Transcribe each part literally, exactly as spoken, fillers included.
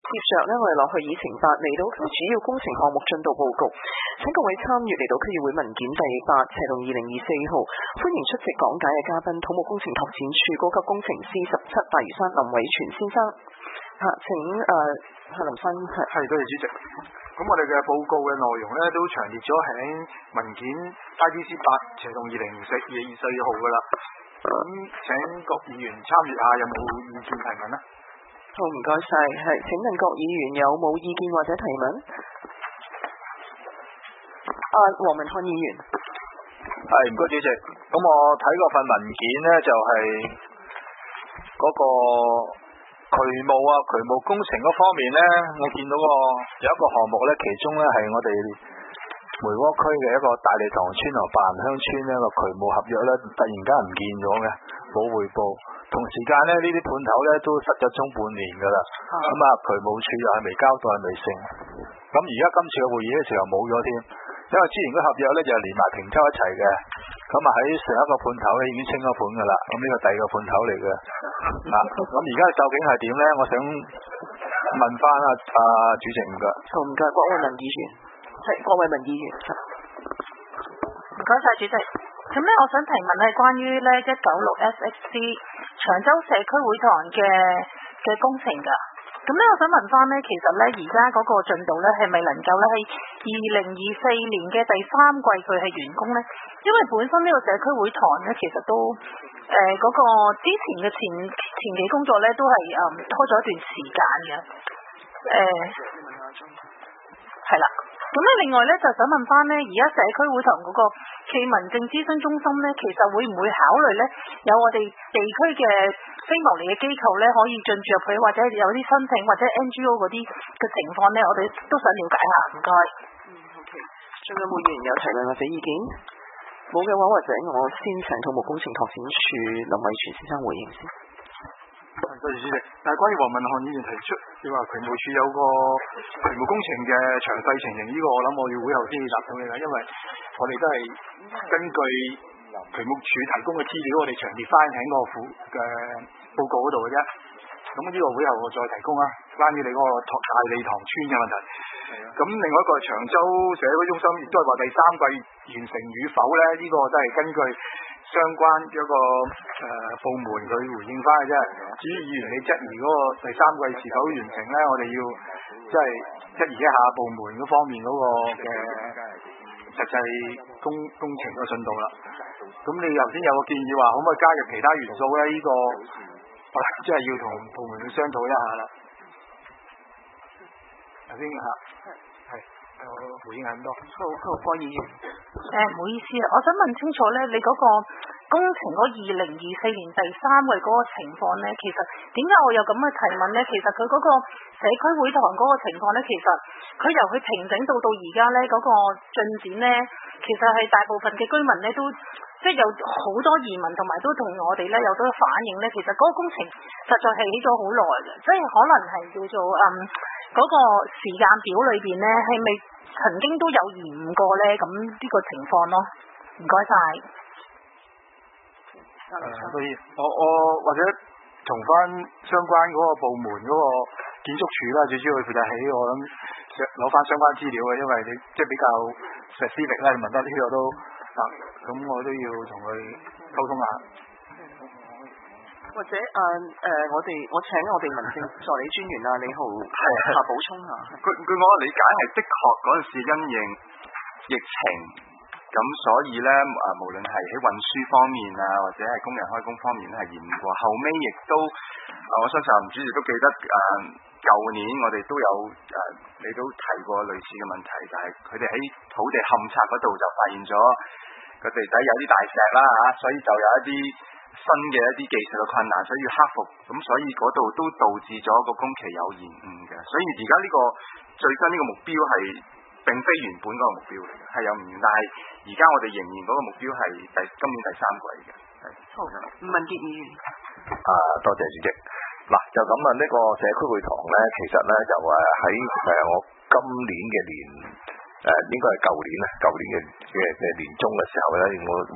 接着呢，我哋落去議程八，嚟到區主要工程項目進度報告。請各位參與嚟到區議會文件第八，斜龍二零二四號，歡迎出席講解嘅嘉賓，土木工程拓展署高級工程師十七大嶼山林偉全先生。嚇、啊，請誒係、呃、林生係。 係，多謝主席。咁我哋嘅報告嘅內容咧都詳列咗喺文件 I D C 八斜龍二零二四二四號噶啦。咁請各議員參與下，有冇意見提問呢？ 好，唔該晒。係，請問各議員有冇意見或者提問？啊，黃文漢議員。 係，唔該主席。咁我睇嗰份文件呢，就係、是、嗰個渠務啊、渠務工程嗰方面呢，我見到個有一個項目呢，其中呢係我哋梅窩區嘅一個大利塘村同白雲鄉村呢個渠務合約呢，突然間唔見咗嘅，冇匯報。同時間呢，呢啲判頭呢都失咗蹤半年噶啦。咁啊，渠務處又係未交代未成。咁而家今次嘅會議嘅時候冇咗添，因為之前嗰合約呢就係連埋平洲一齊嘅。咁啊喺上一個判頭呢已經清咗盤噶啦。咁呢個第二個判頭嚟嘅。啊，咁而家究竟係點呢？我想問翻啊啊主席，唔該。 好，唔該，郭偉文議員。係，郭偉文議員。 唔該晒主席。咁咧，我想提問係關於咧一九六 S X C 長洲社區會堂嘅嘅工程㗎。咁咧，我想問翻咧，其實咧而家嗰個進度咧係咪能夠咧喺二零二四年嘅第三季佢係完工咧？因為本身呢個社區會堂咧，其實都誒嗰、呃那個之前嘅前前期工作咧都係誒、嗯、拖咗一段時間嘅。誒、呃，係啦。咁咧，另外咧就想問翻咧，而家社區會堂嗰個暨民政諮詢中心咧，其實會唔會考慮咧，有我哋地區嘅非牟利嘅機構咧，可以進駐入去，或者有啲申請或者 N G O 嗰啲嘅情況咧，我哋都想了解下，唔該。 嗯 ，OK。仲有冇議員有提問或者意見？冇嘅話，或者我先請土木工程拓展署林偉全先生回應先。 多謝主席。但係關於黃文漢議員提出，你話渠務署有個渠務工程嘅詳細情形，呢、這個我諗我要會後先答到你啦，因為我哋都係根據渠務署提供嘅資料，我哋詳列翻喺個附嘅報告嗰度嘅啫。咁呢個會後我再提供啊，關於你嗰個大利塘村嘅問題。咁另外一個長洲社區中心亦都係話第三季完成與否咧，呢、這個都係根據相關一個誒、呃、部門佢回應翻嘅啫。至於議員你質疑嗰個第三季是否完成咧，我哋要即係質疑一下部門嗰方面嗰個嘅實際工工程嘅進度啦。咁你頭先有個建議話，可唔可以加入其他元素咧？呢、這個我即係要同部門去商討一下啦。頭先嚇係。我回應下咁多。 好，好，郭議員。 誒、呃，唔好意思啊，我想問清楚咧，你嗰個工程嗰二零二四年第三季嗰個情況咧，其實點解我有咁嘅提問咧？其實佢嗰個社區會堂嗰個情況咧，其實佢由佢平整到到而家咧嗰個進展咧，其實係大部分嘅居民咧都即係有好多疑問，同埋都同我哋咧有多反映咧，其實嗰個工程實在係起咗好耐嘅，即係可能係叫做嗯。嗰個時間表裏邊咧，係咪曾經都有延誤過咧？咁呢個情況咯，唔該晒。 誒、呃，所以我我或者同翻相關嗰個部門嗰個建築署啦，最主要佢負責起，我諗攞翻相關資料嘅，因為你即係比較 specific 啦，你問得呢個都啊，咁我都要同佢溝通下。 或者誒誒、呃呃，我哋我請我哋民政助理專員啊李浩下補充下。 據據我理解係的確嗰陣時因應疫情，咁所以咧誒，無論係喺運輸方面啊，或者係工人開工方面咧係延誤過。後尾亦都誒，我相信吳主席都記得誒，舊、呃、年我哋都有誒、呃，你都提過類似嘅問題，就係佢哋喺土地勘測嗰度就發現咗個地底有啲大石啦嚇，所以就有一啲新嘅一啲技術嘅困難，所以要克服，咁所以嗰度都導致咗個工期有延誤嘅。所以而家呢個最新呢個目標係並非原本嗰個目標嚟嘅，係有唔同，但係而家我哋仍然嗰個目標係第今年第三季嘅。 好，吳文傑議員。 啊，多謝主席。嗱，就咁啊，呢個社區會堂咧，其實咧就誒喺誒我今年嘅年誒、呃、應該係舊年啦，舊年嘅嘅嘅年中嘅時候咧，我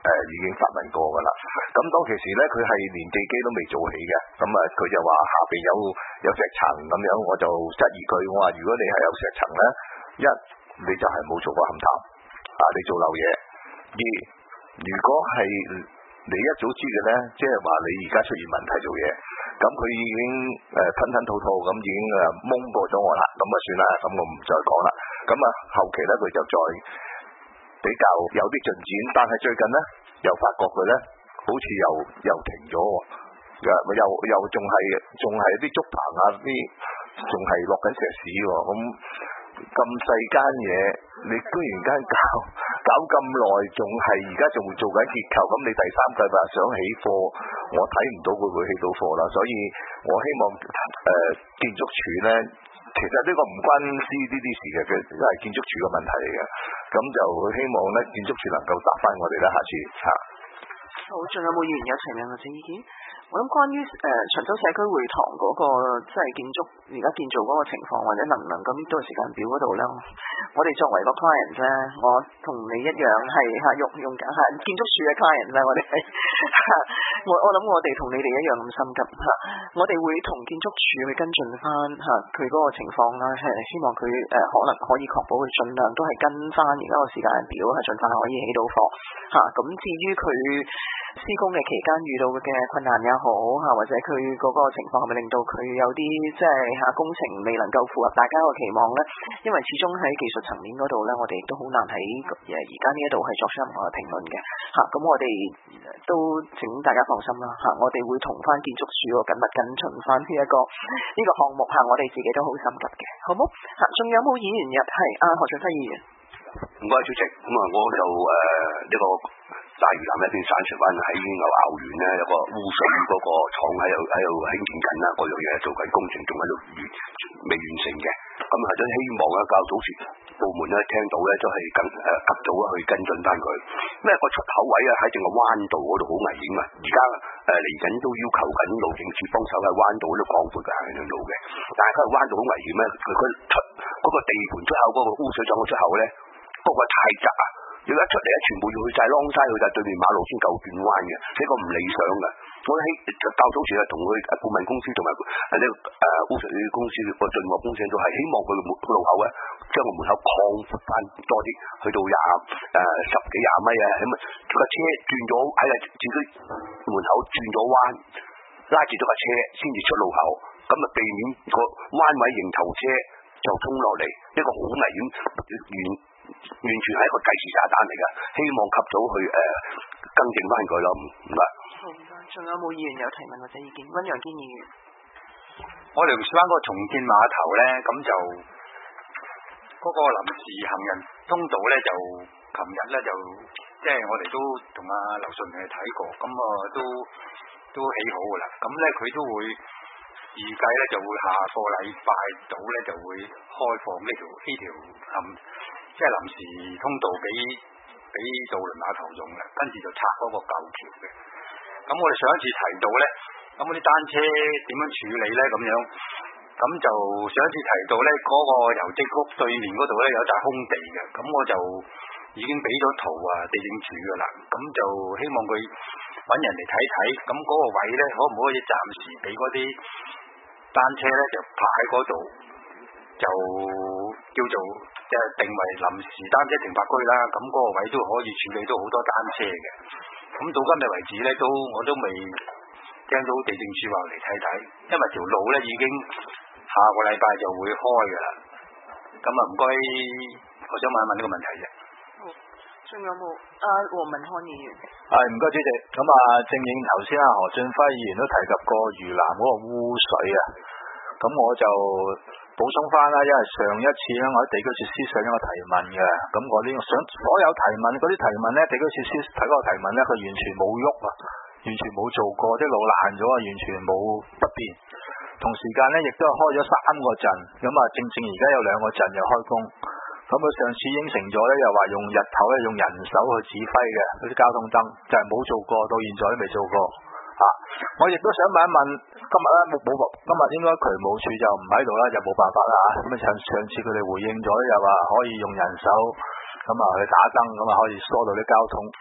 誒已經發問過㗎啦。咁當其時咧，佢係連地基都未做起嘅，咁啊佢就話下邊有有石層咁樣，我就質疑佢，我話如果你係有石層咧，一你就係冇做過勘探啊，你做漏嘢；二如果係你一早知嘅咧，即係話你而家出現問題做嘢，咁佢已經誒吞吞吐吐咁已經誒蒙過咗我啦，咁啊算啦，咁我唔再講啦。咁啊後期咧佢就再比較有啲進展，但係最近咧又發覺佢咧好似又又停咗，又又又仲係仲係啲竹棚啊啲，仲係落緊石屎喎。咁咁細間嘢，你居然間搞搞咁耐，仲係而家仲做緊結構，咁你第三季話想起貨，我睇唔到會唔會起到貨啦。所以我希望誒、呃、建築署咧，其實呢個唔關司呢啲事嘅，都係建築署嘅問題嚟嘅。咁就希望咧建築署能夠答翻我哋啦，下次嚇。 好，仲有冇議員有提問或者意見？我諗關於誒、呃、長洲社區會堂嗰、那個即係建築而家建造嗰個情況，或者能唔能夠搣到時間表嗰度咧？我哋作為個 client 咧，我同你一樣係嚇用用緊係建築署嘅 client 咧，我哋係我我諗我哋同你哋一樣咁心急嚇，我哋會同建築署去跟進翻嚇佢嗰個情況啦，係希望佢誒、呃、可能可以確保佢盡量都係跟翻而家個時間表，係盡快可以起到貨嚇。咁、啊、至於佢施工嘅期間遇到嘅困難也好嚇，或者佢嗰個情況係咪令到佢有啲即係嚇工程未能夠符合大家個期望咧？因為始終喺技術層面嗰度咧，我哋都好難喺誒而家呢一度係作出任何嘅評論嘅嚇。咁、啊、我哋都請大家放心啦嚇、啊，我哋會同翻建築署緊密跟進翻呢一個呢、這個項目嚇、啊，我哋自己都好心急嘅，好冇嚇？仲、啊、有冇議員入係阿何俊輝議員？ 唔該主席，咁啊我就誒呢、呃這個。大嶼南一邊山水灣喺牛牛園咧有個污水嗰個廠喺度喺度興建緊啦，嗰樣嘢做緊工程，仲喺度完未完成嘅。咁係都希望咧較早時部門咧聽到咧都係更誒及早去跟進翻佢。因為個出口位啊喺正個灣道嗰度好危險啊！而家誒嚟緊都要求緊路政署幫手喺灣道嗰度廣闊嘅行人路嘅，但係佢灣道好危險咧，佢佢出嗰個地盤出口嗰個污水廠嘅出口咧，嗰個太窄啊！要一出嚟咧，全部要去晒啷西去晒對面馬路先夠轉彎嘅，呢個唔理想嘅。我喺較早時啊，同佢顧問公司同埋呢個誒污水公司個進貨公司都係希望佢個路口咧，將個門口擴闊翻多啲，去到廿誒十幾廿米啊，咁啊個車轉咗喺啊自己門口轉咗彎，拉住咗架車先至出路口，咁啊避免個彎位迎頭車就衝落嚟，呢個好危險，完完全係一個計時炸彈嚟㗎，希望及早去誒、呃、更正翻佢咯，唔該。 好唔該，仲有冇議員有提問或者意見？溫陽堅議員， 我哋榕樹灣嗰個重建碼頭咧，咁就嗰、那個臨時行人通道咧，就琴日咧就即係我哋都同阿劉順明去睇過，咁啊都都起好㗎啦，咁咧佢都會預計咧就會下個禮拜到咧就會開放呢條呢條臨即係臨時通道俾俾渡輪碼頭用嘅，跟住就拆嗰個舊橋嘅。咁我哋上一次提到咧，咁嗰啲單車點樣處理咧咁樣，咁就上一次提到咧嗰、那個郵政局對面嗰度咧有笪空地嘅，咁我就已經俾咗圖啊地政署噶啦，咁就希望佢揾人嚟睇睇，咁嗰個位咧可唔可以暫時俾嗰啲單車咧就泊喺嗰度，就叫做即係定為臨時單車停泊區啦，咁嗰個位都可以處理到好多單車嘅。咁到今日為止咧，都我都未聽到地政署話嚟睇睇，因為條路咧已經下個禮拜就會開噶啦。咁啊，唔該，我想問一問呢個問題啫。 好，仲有冇阿黃文漢議員？ 係唔該主席。咁啊，正應頭先阿何俊輝議員都提及過嶼南嗰個污水啊，咁我就補充翻啦，因為上一次咧，我喺地區設施上有個提問嘅，咁我呢想所有提問嗰啲提問咧，地區設施睇嗰個提問咧，佢完全冇喐啊，完全冇做過，啲路爛咗啊，完全冇不變。同時間咧，亦都係開咗三個陣，咁啊，正正而家有兩個陣又開工。咁佢上次應承咗咧，又話用日頭咧用人手去指揮嘅嗰啲交通燈，就係、是、冇做過，到現在都未做過。啊！我亦都想問一問，今日咧冇冇今日應該渠務署就唔喺度啦，就冇辦法啦嚇。咁啊上上次佢哋回應咗，又話可以用人手咁啊去打燈，咁啊可以疏導啲交通。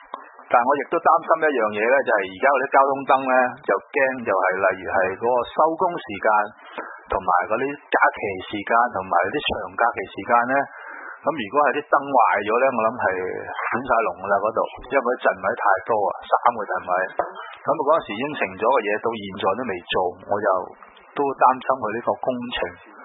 但係我亦都擔心一樣嘢咧，就係而家嗰啲交通燈咧，就驚就係例如係嗰個收工時間同埋嗰啲假期時間同埋啲長假期時間咧，咁如果係啲燈壞咗咧，我諗係亂晒龍噶啦嗰度，因為佢陣位太多啊，三個陣位，咁啊嗰陣時應承咗嘅嘢到現在都未做，我就都擔心佢呢個工程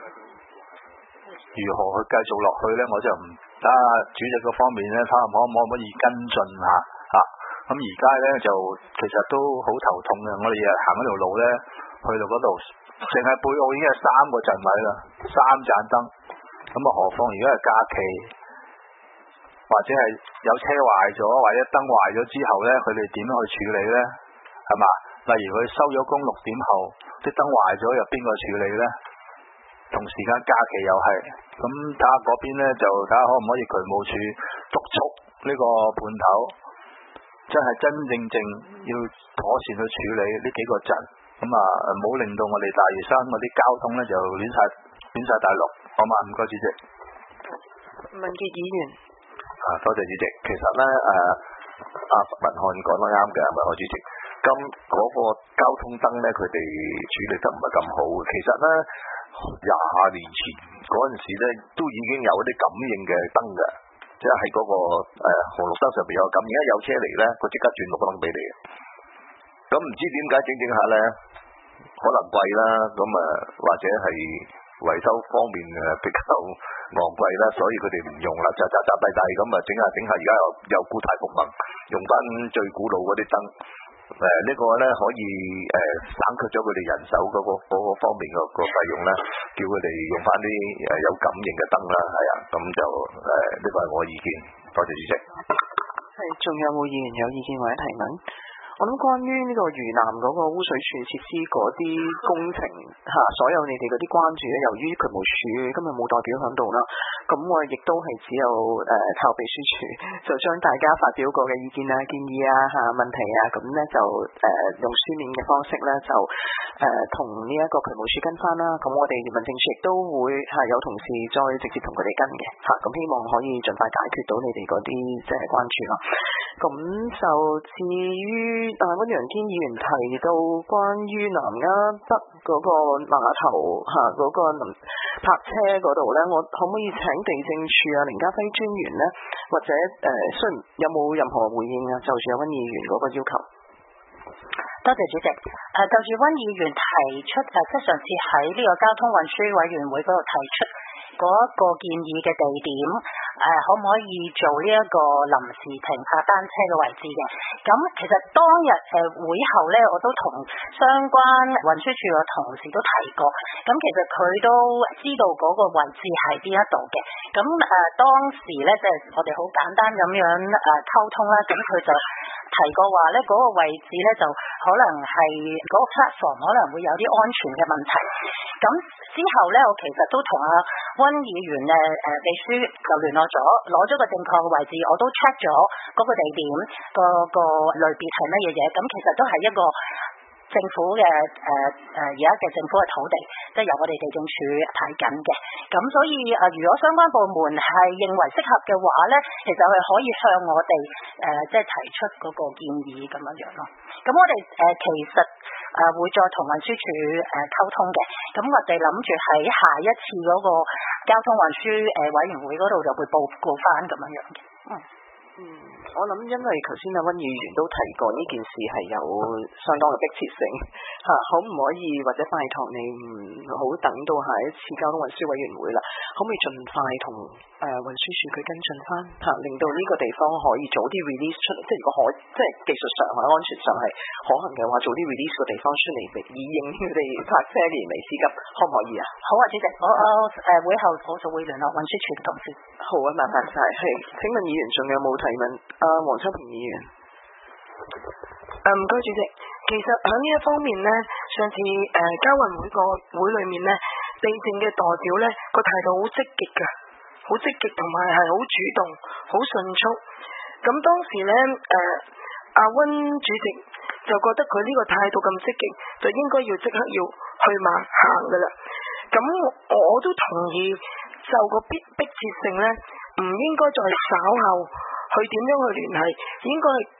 如何去繼續落去咧，我就唔得主席嗰方面咧，睇下可唔可以跟進下嚇。咁而家咧就其實都好頭痛嘅，我哋日行嗰條路咧，去到嗰度，淨係貝澳已經係三個陣位啦，三盞燈，咁啊何況而家係假期，或者係有車壞咗，或者燈壞咗之後咧，佢哋點樣去處理咧？係嘛？例如佢收咗工六點後，啲燈壞咗，又邊個處理咧？同時間假期又係，咁睇下嗰邊咧就睇下可唔可以渠務署督促呢個判頭，真係真正正要妥善去處理呢幾個陣，咁啊唔好令到我哋大嶼山嗰啲交通咧就亂晒亂晒大陸，好嘛？唔該主席。 文傑議員。 啊，多謝主席。其實咧誒，阿文漢講得啱嘅，文漢主席。咁嗰個交通燈咧，佢哋處理得唔係咁好。其實咧，廿年前嗰陣時咧，都已經有啲感應嘅燈嘅，即係喺嗰個誒、呃、紅綠燈上邊有感應，而家有車嚟咧，佢即刻轉綠燈俾你。咁唔知點解整整下咧，可能貴啦，咁啊或者係維修方面誒比較昂貴啦，所以佢哋唔用啦，就扎扎低低咁啊整下整下，而家又又故態復萌，用翻最古老嗰啲燈。誒、呃這個、呢個咧可以誒、呃、省卻咗佢哋人手嗰、那個嗰、那個方面個個費用咧，叫佢哋用翻啲誒有感應嘅燈啦，係啊，咁就誒呢、呃這個係我意見，多謝主席。 係，仲有冇議員有意見或者提問？我諗關於呢個嶼南嗰個污水處設施嗰啲工程嚇，所有你哋嗰啲關注咧，由於渠務署今日冇代表喺度啦，咁我亦都係只有誒、呃、靠秘書處就將大家發表過嘅意見啊、建議啊、嚇問題啊，咁咧就誒、呃、用書面嘅方式咧就誒同呢一個渠務署跟翻啦。咁我哋民政處亦都會係有同事再直接同佢哋跟嘅嚇，咁希望可以盡快解決到你哋嗰啲即係關注啦。咁就至於啊，溫陽堅議員提到關於南丫北嗰個碼頭嚇嗰、那個泊車嗰度咧，我可唔可以請地政處啊凌家輝專員咧，或者誒、呃，雖然有冇任何回應啊？就住有溫議員嗰個要求。 多謝主席。誒、呃，就住溫議員提出誒，即係上次喺呢個交通運輸委員會嗰度提出嗰一個建議嘅地點，誒、呃、可唔可以做呢一個臨時停泊單車嘅位置嘅？咁其實當日誒、呃、會後咧，我都同相關運輸署嘅同事都提過，咁其實佢都知道嗰個位置喺邊一度嘅。咁誒、呃、當時咧，即係我哋好簡單咁樣誒、呃、溝通啦，咁佢就提過話咧，嗰、那個位置咧就可能係嗰個 platform 可能會有啲安全嘅問題。咁之後咧，我其實都同阿溫議員誒誒秘書就聯絡咗，攞咗個正確嘅位置，我都 check 咗嗰個地點、個個類別係乜嘢嘢。咁其實都係一個政府嘅誒誒而家嘅政府嘅土地，即係由我哋地政署睇緊嘅。咁所以誒、呃，如果相關部門係認為適合嘅話咧，其實係可以向我哋誒、呃、即係提出嗰個建議咁樣樣咯。咁我哋誒、呃、其實誒、呃、會再同運輸署誒溝通嘅。咁我哋諗住喺下一次嗰個交通運輸誒委員會嗰度就會報告翻咁樣樣嘅。嗯。 嗯，我諗因為頭先阿溫議員都提過呢件事係有相當嘅迫切性嚇、啊，可唔可以或者拜託你唔好等到下一次交通運輸委員會啦，可唔可以盡快同誒運輸署佢跟進翻嚇，令到呢個地方可以早啲 release 出嚟，即係如果可即係技術上或者安全上係可行嘅話，早啲 release 個地方出嚟，以應佢哋泊車嘅燃眉之急，可唔可以啊？ 好啊，主席，我我誒會後我就會聯絡運輸署嘅同事。 好啊，麻煩晒。係，請問議員仲有冇提問？阿黃秋平議員， 誒唔該主席，其實喺呢一方面呢，上次誒、呃、交運會個會裏面呢，地政嘅代表呢個態度好積極㗎，好積極同埋係好主動、好迅速。咁當時呢，誒阿溫主席就覺得佢呢個態度咁積極，就應該要即刻要去馬行㗎啦。咁我都同意，就個迫迫切性呢，唔應該再稍後。佢點樣去聯繫？應該係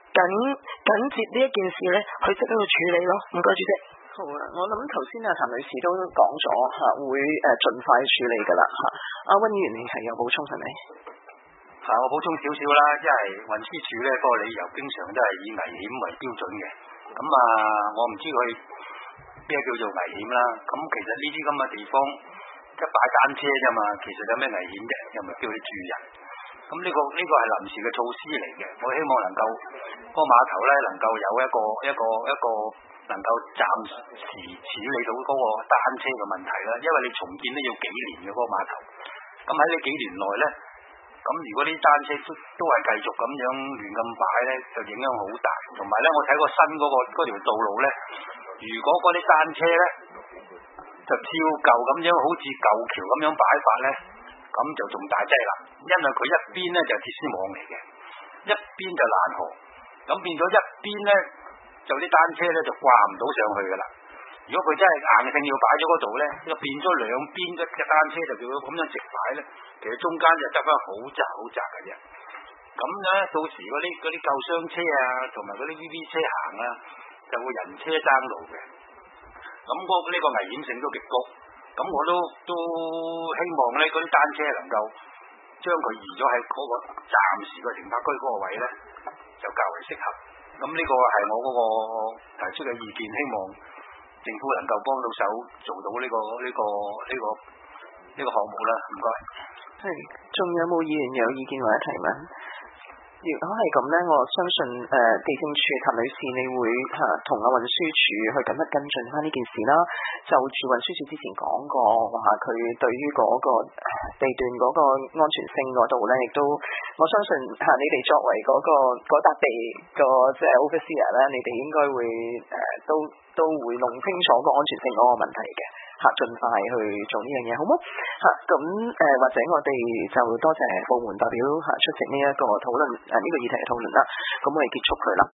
緊緊接呢一件事咧，去識得去處理咯。唔該主席。 好啊，我諗頭先阿譚女士都講咗嚇，會誒盡快處理㗎啦嚇。阿溫議員你係有補充係咪？ 係我補充少少啦，因為運輸署咧嗰個理由經常都係以危險為標準嘅。咁啊，我唔知佢咩叫做危險啦。咁其實呢啲咁嘅地方一擺單車啫嘛，其實有咩危險啫？又唔係叫你住人。咁呢個呢個係臨時嘅措施嚟嘅。我希望能夠嗰個碼頭咧能夠有一個一個一個能夠暫時處理到嗰個單車嘅問題啦。因為你重建都要幾年嘅嗰個碼頭。咁喺呢幾年內咧。咁如果啲單車都都係繼續咁樣亂咁擺咧，就影響好大。同埋咧，我睇過新嗰、嗰個嗰條道路咧，如果嗰啲單車咧就照舊咁樣，好似舊橋咁樣擺法咧，咁就仲大劑啦。因為佢一邊咧就鐵絲網嚟嘅，一邊就欄河，咁變咗一邊咧就啲單車咧就掛唔到上去噶啦。如果佢真係硬性要擺咗嗰度咧，就變咗兩邊嘅嘅單車就叫佢咁樣直擺咧，其實中間就得翻好窄好窄嘅啫。咁咧到時嗰啲嗰啲救傷車啊，同埋嗰啲 V V 車行啊，就會人車爭路嘅。咁嗰呢個危險性都極高。咁我都都希望咧嗰啲單車能夠將佢移咗喺嗰個暫時嘅停泊區嗰個位咧，就較為適合。咁呢個係我嗰個提出嘅意見，希望政府能夠幫到手做到呢、這個呢、這個呢、這個呢、這個項目啦，唔該。 係，仲有冇議員有意見或者提問？如果係咁咧，我相信誒、呃、地政處譚女士，你會嚇同阿運輸署去緊密跟進翻呢件事啦。就住運輸署之前講過話，佢對於嗰個地段嗰個安全性嗰度咧，亦都我相信嚇、啊、你哋作為嗰、那個嗰笪地個即係 overseer 咧，你哋應該會誒、呃、都都會弄清楚個安全性嗰個問題嘅。嚇，盡快去做呢樣嘢，好冇？嚇，咁誒，或者我哋就多謝部門代表嚇出席呢一個討論誒呢個議題嘅討論啦。咁我哋結束佢啦。